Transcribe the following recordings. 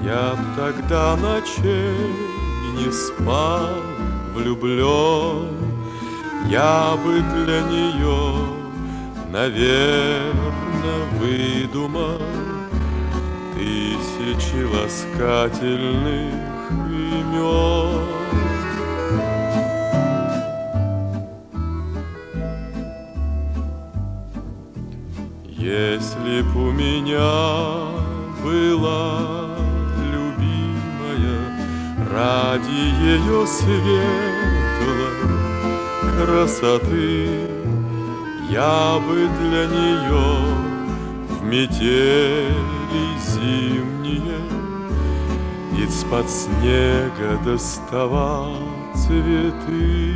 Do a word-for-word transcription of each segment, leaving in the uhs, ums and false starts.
Я б тогда ночей не спал влюблен, я бы для нее, наверно, выдумал тысячи ласкательных имен. Если б у меня была любимая, ради ее светлой красоты, я бы для нее в метели зимние из-под снега доставал цветы.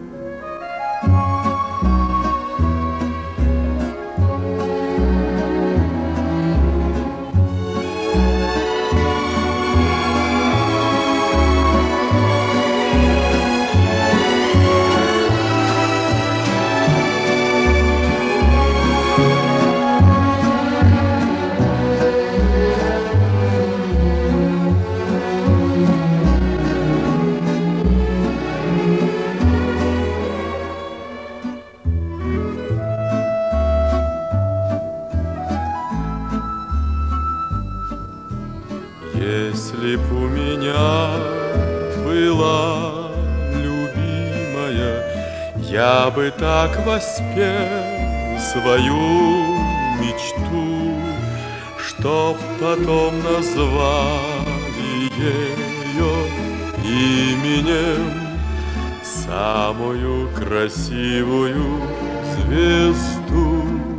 Если б у меня была любимая, я бы так воспел свою мечту, чтоб потом назвали ее именем самую красивую звезду.